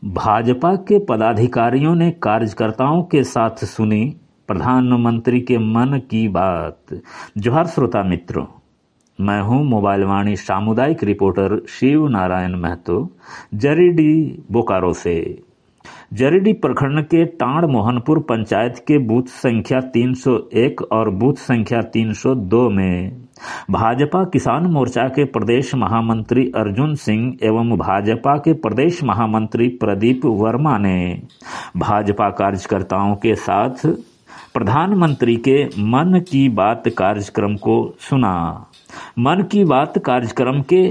भाजपा के पदाधिकारियों ने कार्यकर्ताओं के साथ सुनी प्रधानमंत्री के मन की बात। जोहार श्रोता मित्रों, मैं हूं मोबाइल वाणी सामुदायिक रिपोर्टर शिव नारायण महतो, जरीडी बोकारो से। जरीडी प्रखंड के टांड मोहनपुर पंचायत के बूथ संख्या 301 और बूथ संख्या 302 में भाजपा किसान मोर्चा के प्रदेश महामंत्री अर्जुन सिंह एवं भाजपा के प्रदेश महामंत्री प्रदीप वर्मा ने भाजपा कार्यकर्ताओं के साथ प्रधानमंत्री के मन की बात कार्यक्रम को सुना। मन की बात कार्यक्रम के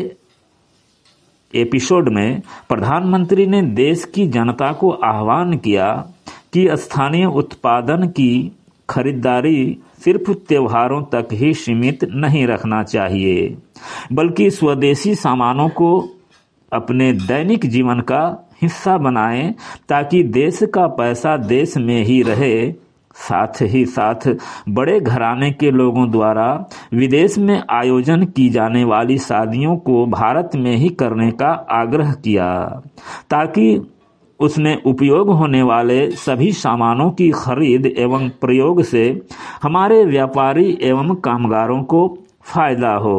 एपिसोड में प्रधानमंत्री ने देश की जनता को आह्वान किया कि स्थानीय उत्पादन की खरीदारी सिर्फ त्योहारों तक ही सीमित नहीं रखना चाहिए, बल्कि स्वदेशी सामानों को अपने दैनिक जीवन का हिस्सा बनाएं ताकि देश का पैसा देश में ही रहे। साथ ही साथ बड़े घराने के लोगों द्वारा विदेश में आयोजन की जाने वाली शादियों को भारत में ही करने का आग्रह किया, ताकि उसमें उपयोग होने वाले सभी सामानों की खरीद एवं प्रयोग से हमारे व्यापारी एवं कामगारों को फायदा हो।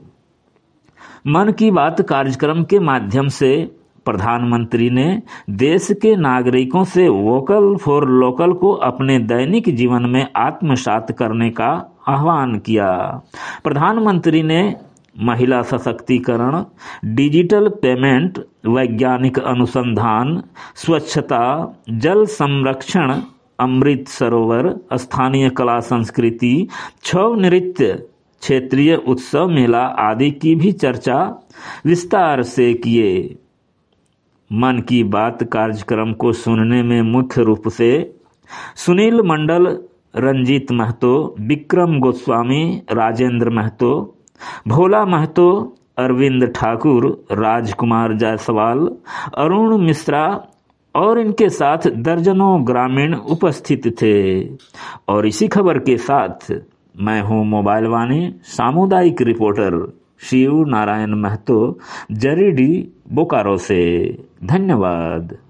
मन की बात कार्यक्रम के माध्यम से प्रधानमंत्री ने देश के नागरिकों से वोकल फॉर लोकल को अपने दैनिक जीवन में आत्मसात करने का आह्वान किया। प्रधानमंत्री ने महिला सशक्तिकरण, डिजिटल पेमेंट, वैज्ञानिक अनुसंधान, स्वच्छता, जल संरक्षण, अमृत सरोवर, स्थानीय कला संस्कृति, छऊ नृत्य, क्षेत्रीय उत्सव मेला आदि की भी चर्चा विस्तार से किए। मन की बात कार्यक्रम को सुनने में मुख्य रूप से सुनील मंडल, रंजीत महतो, विक्रम गोस्वामी, राजेंद्र महतो, भोला महतो, अरविंद ठाकुर, राजकुमार जायसवाल, अरुण मिश्रा और इनके साथ दर्जनों ग्रामीण उपस्थित थे। और इसी खबर के साथ मैं हूं मोबाइल वाणी सामुदायिक रिपोर्टर शिव नारायण महतो, जरीडी बोकारो से। धन्यवाद।